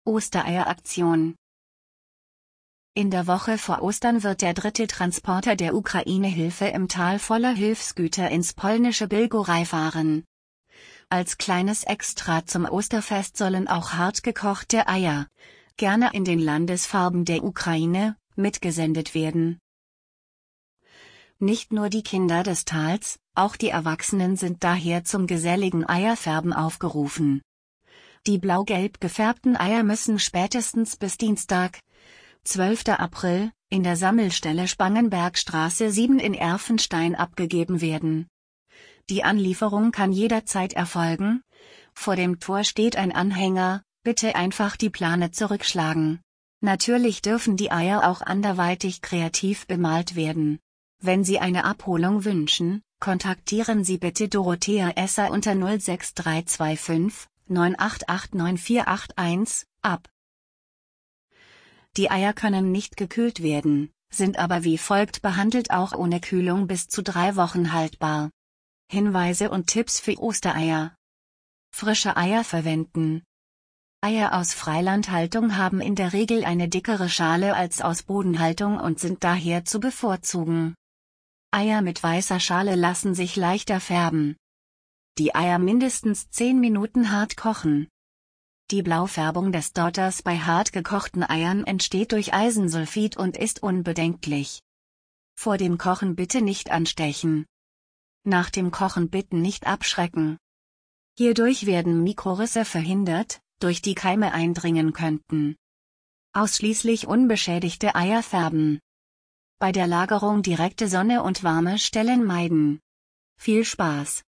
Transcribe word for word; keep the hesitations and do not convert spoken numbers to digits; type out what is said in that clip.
Ostereieraktion. In der Woche vor Ostern wird der dritte Transporter der Ukraine-Hilfe im Tal voller Hilfsgüter ins polnische Bilgoraj fahren. Als kleines Extra zum Osterfest sollen auch hartgekochte Eier, gerne in den Landesfarben der Ukraine, mitgesendet werden. Nicht nur die Kinder des Tals, auch die Erwachsenen sind daher zum geselligen Eierfärben aufgerufen. Die blau-gelb gefärbten Eier müssen spätestens bis Dienstag, zwölfter April, in der Sammelstelle Spangenbergstraße sieben in Erfenstein abgegeben werden. Die Anlieferung kann jederzeit erfolgen. Vor dem Tor steht ein Anhänger, bitte einfach die Plane zurückschlagen. Natürlich dürfen die Eier auch anderweitig kreativ bemalt werden. Wenn Sie eine Abholung wünschen, kontaktieren Sie bitte Dorothea Esser unter null sechs drei zwei fünf neun acht acht neun vier acht eins, ab. Die Eier können nicht gekühlt werden, sind aber wie folgt behandelt auch ohne Kühlung bis zu drei Wochen haltbar. Hinweise und Tipps für Ostereier. Frische Eier verwenden. Eier aus Freilandhaltung haben in der Regel eine dickere Schale als aus Bodenhaltung und sind daher zu bevorzugen. Eier mit weißer Schale lassen sich leichter färben. Die Eier mindestens zehn Minuten hart kochen. Die Blaufärbung des Dotters bei hart gekochten Eiern entsteht durch Eisensulfid und ist unbedenklich. Vor dem Kochen bitte nicht anstechen. Nach dem Kochen bitte nicht abschrecken. Hierdurch werden Mikrorisse verhindert, durch die Keime eindringen könnten. Ausschließlich unbeschädigte Eier färben. Bei der Lagerung direkte Sonne und warme Stellen meiden. Viel Spaß!